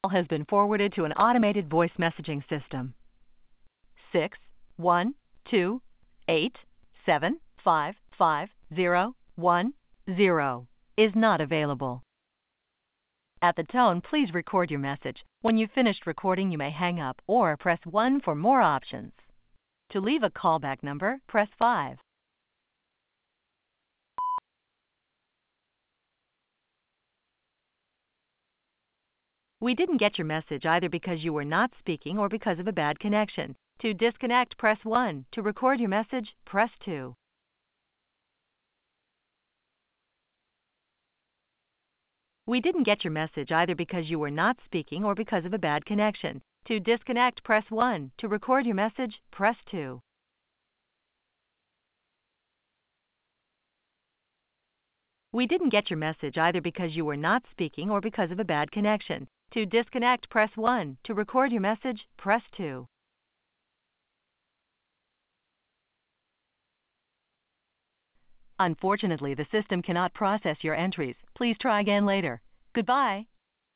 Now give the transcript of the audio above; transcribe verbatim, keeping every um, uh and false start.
Call has been forwarded to an automated voice messaging system. Six one two eight seven five five zero one zero is not available. At the tone, please record your message. When you've finished recording, you may hang up or press one for more options. To leave a callback number, press five. We didn't get your message either because you were not speaking or because of a bad connection. To disconnect, press one. To record your message, press two. We didn't get your message either because you were not speaking or because of a bad connection. To disconnect, press one. To record your message, press two. We didn't get your message either because you were not speaking or because of a bad connection. To disconnect, press one. To record your message, press two. Unfortunately, the system cannot process your entries. Please try again later. Goodbye.